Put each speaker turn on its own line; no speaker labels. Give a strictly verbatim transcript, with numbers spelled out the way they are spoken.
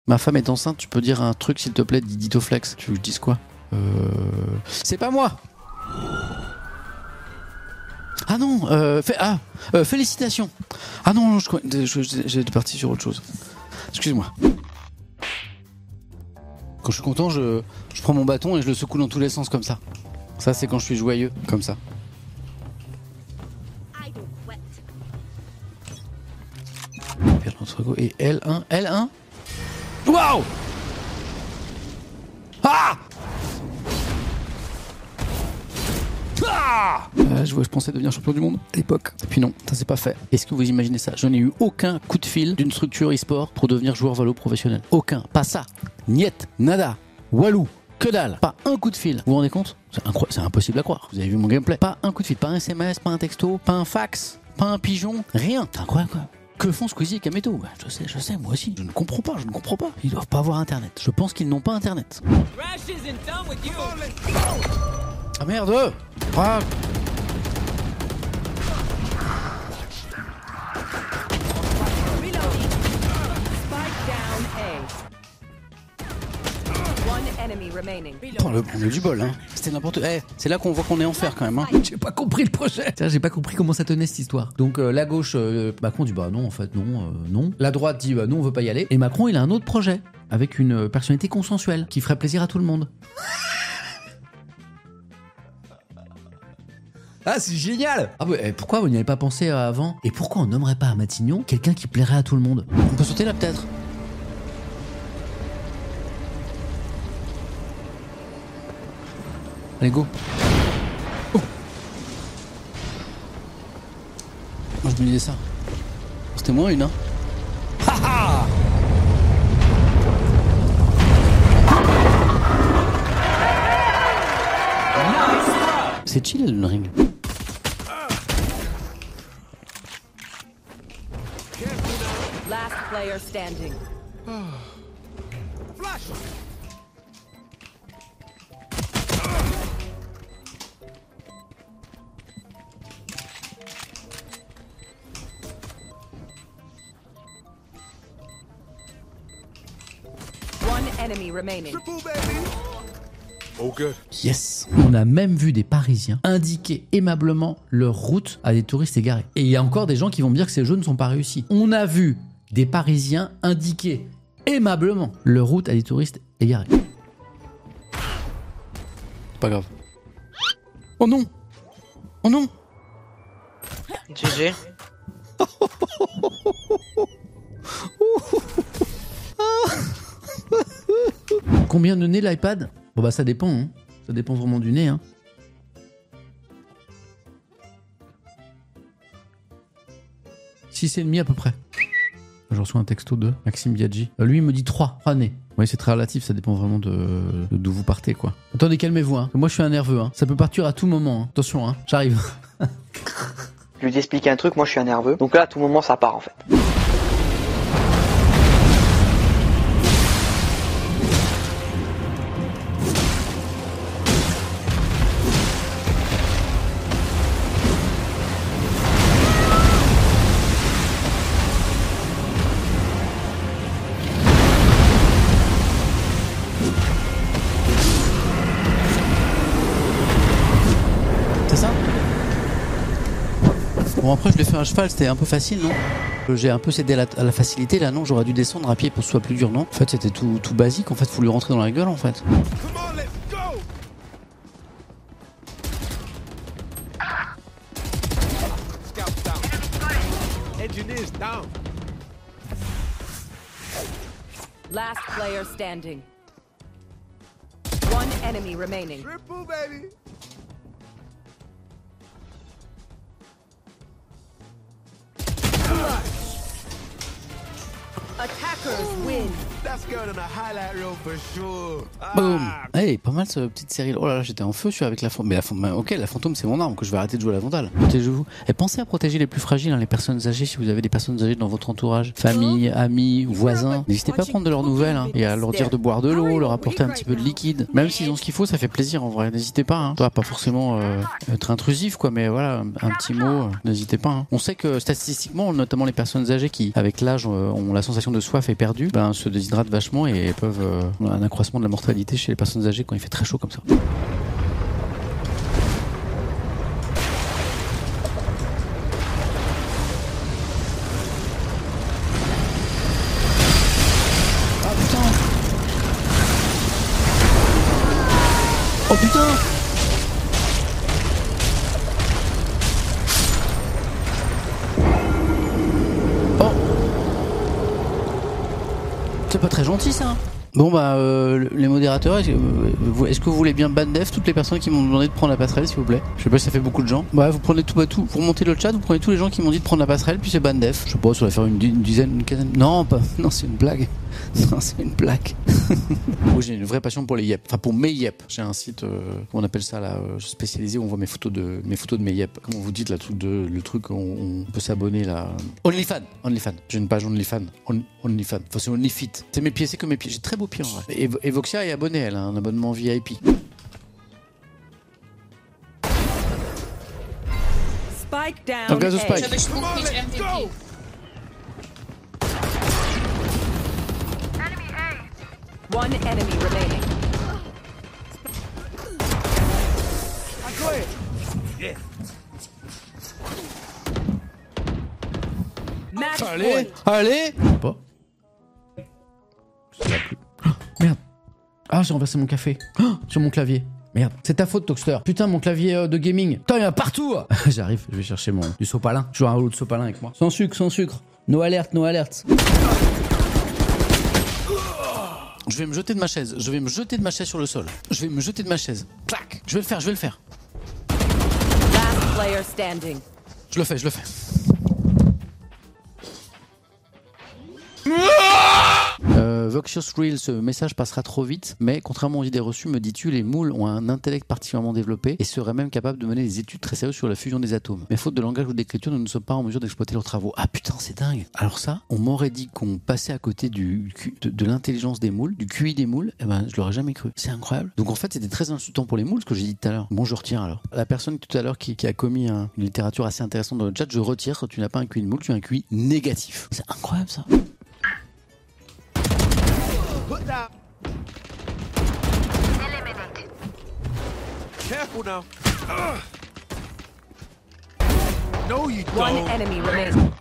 Ma femme est enceinte, tu peux dire un truc s'il te plaît, Ditoflex. Tu veux que je dise quoi? Euh... C'est pas moi. Ah non, euh, fait, ah, euh, félicitations. Ah non, non je, je, je, j'étais parti sur autre chose. Excuse-moi. Quand je suis content, je, je prends mon bâton et je le secoue dans tous les sens comme ça. Ça, c'est quand je suis joyeux, comme ça. Et L un, L un. Waouh! Ah! Ah euh, je, je pensais devenir champion du monde à l'époque. Et puis non, ça s'est pas fait. Est-ce que vous imaginez ça? Je n'ai eu aucun coup de fil d'une structure e-sport pour devenir joueur valo professionnel. Aucun. Pas ça. Niet. Nada. Walou. Que dalle. Pas un coup de fil. Vous vous rendez compte? C'est incroyable. C'est impossible à croire. Vous avez vu mon gameplay. Pas un coup de fil. Pas un S M S. Pas un texto. Pas un fax. Pas un pigeon. Rien. C'est incroyable quoi. Que font Squeezie et Kameto? Bah, je sais, je sais, moi aussi. Je ne comprends pas, je ne comprends pas. Ils doivent pas avoir internet. Je pense qu'ils n'ont pas internet. Ah merde! Ah. Oh, le, on a du bol, hein. C'était n'importe. Eh, c'est là qu'on voit qu'on est en fer quand même. Hein.
J'ai pas compris le projet. J'ai pas compris comment ça tenait cette histoire. Donc euh, la gauche, euh, Macron dit bah non, en fait non, euh, non. La droite dit bah non, on veut pas y aller. Et Macron, il a un autre projet avec une personnalité consensuelle qui ferait plaisir à tout le monde. Ah, c'est génial! Ah ouais, pourquoi vous n'y avez pas pensé avant? Et pourquoi on nommerait pas à Matignon quelqu'un qui plairait à tout le monde?
On peut sauter là peut-être. Allez, go. Oh. Moi, je me disais ça. C'était moins une, hein. Ha ha. C'est chill, Elden Ring.
Last player standing.
Flash.
One enemy remaining.
Triple, baby. Oh good.
Yes.
On a même vu des Parisiens indiquer aimablement leur route à des touristes égarés. Et il y a encore des gens qui vont me dire que ces jeux ne sont pas réussis. On a vu des Parisiens indiquer aimablement leur route à des touristes égarés.
Pas grave. Oh non. Oh non.
G G.
Combien de nez l'iPad? Bon bah ça dépend, hein. Ça dépend vraiment du nez, hein. six et demi à peu près. Je reçois un texto de Maxime Biaggi. Euh, lui il me dit trois, trois nez. Oui, c'est très relatif, ça dépend vraiment de d'où vous partez quoi. Attendez, calmez-vous, hein. Moi je suis un nerveux, hein. Ça peut partir à tout moment, hein. Attention, hein. J'arrive.
Je lui ai expliqué un truc, moi je suis un nerveux. Donc là à tout moment ça part en fait.
Bon après je l'ai fait à cheval, c'était un peu facile non? J'ai un peu cédé à la, à la facilité là non? J'aurais dû descendre à pied pour que ce soit plus dur non? En fait c'était tout, tout basique, en fait faut lui rentrer dans la gueule en fait.
Last player standing. One enemy remaining.
Triple, baby.
Attackers win.
That's going on a highlight reel for sure.
Boum. Hey, pas mal cette petite série. Oh là là, j'étais en feu sur avec la fantôme. Mais la fantôme, ok, la fantôme c'est mon arme que je vais arrêter de jouer à la vandale. Protégez-vous. Et pensez à protéger les plus fragiles, hein, les personnes âgées. Si vous avez des personnes âgées dans votre entourage, famille, amis, voisins, n'hésitez pas à prendre de leurs nouvelles hein, et à leur dire de boire de l'eau, leur apporter un petit peu de liquide. Même s'ils ont ce qu'il faut, ça fait plaisir en vrai. N'hésitez pas. Hein. Toi, pas forcément euh, être intrusif quoi, mais voilà, un, un petit mot. Euh, n'hésitez pas. Hein. On sait que statistiquement, notamment les personnes âgées qui, avec l'âge, euh, ont la sensation de soif et perdue, ben se déshydratent déshydratent vachement et peuvent euh, avoir un accroissement de la mortalité chez les personnes âgées quand il fait très chaud comme ça. Ah putain! Oh putain! Oh! C'est pas très gentil ça. Bon bah euh, les modérateurs, est-ce que, euh, est-ce que vous voulez bien ban def toutes les personnes qui m'ont demandé de prendre la passerelle s'il vous plaît? Je sais pas si ça fait beaucoup de gens. Bah vous prenez tout bah tout, pour monter le chat, vous prenez tous les gens qui m'ont dit de prendre la passerelle puis c'est ban def. Je sais pas, ça va faire une, une dizaine, une quinzaine. Non pas, non c'est une blague. Non c'est une blague. Moi j'ai une vraie passion pour les yep, enfin pour mes yep. J'ai un site, euh, comment on appelle ça là, euh, spécialisé où on voit mes photos de mes photos de mes yep. Comment vous dites là, truc de le truc on, on peut s'abonner là. OnlyFans, OnlyFans. J'ai une page OnlyFans, On, OnlyFans. Enfin c'est OnlyFit. C'est mes pieds, c'est que mes pieds. J'ai très beaux pieds en vrai. Et, et Voxia est abonnée, elle a un abonnement V I P.
Spike down.
Donc, gaz au
A.
spike.
Żebyś mógł mieć M V P.
One enemy remaining. Match
Allez,
point.
allez.
Pas. Ça va plus. Oh, merde. Ah, j'ai renversé mon café. Oh, sur mon clavier. Merde. C'est ta faute, Toxter. Putain, mon clavier euh, de gaming. Putain, il y en a partout. J'arrive, je vais chercher mon du sopalin. Je joue un rouleau de sopalin avec moi. Sans sucre, sans sucre. No alert, no alert.
Je vais me jeter de ma chaise. Je vais me jeter de ma chaise sur le sol. Je vais me jeter de ma chaise. Clac. Je vais le faire, je vais le faire.
Last player standing.
Je le fais, je le fais. Euh, Voxious Reel, ce message passera trop vite, mais contrairement aux idées reçues, me dis-tu, les moules ont un intellect particulièrement développé et seraient même capables de mener des études très sérieuses sur la fusion des atomes. Mais faute de langage ou d'écriture, nous ne sommes pas en mesure d'exploiter leurs travaux. Ah putain, c'est dingue. Alors ça, on m'aurait dit qu'on passait à côté du, de, de l'intelligence des moules, du Q I des moules, eh ben je l'aurais jamais cru. C'est incroyable. Donc en fait, c'était très insultant pour les moules, ce que j'ai dit tout à l'heure. Bon, je retiens alors. La personne tout à l'heure qui, qui a commis un, une littérature assez intéressante dans le chat, je retire. Tu n'as pas un Q I de moule, tu as un Q I négatif. C'est incroyable ça.
Put down. Careful now. Ugh. No, you
One
don't.
enemy remaining.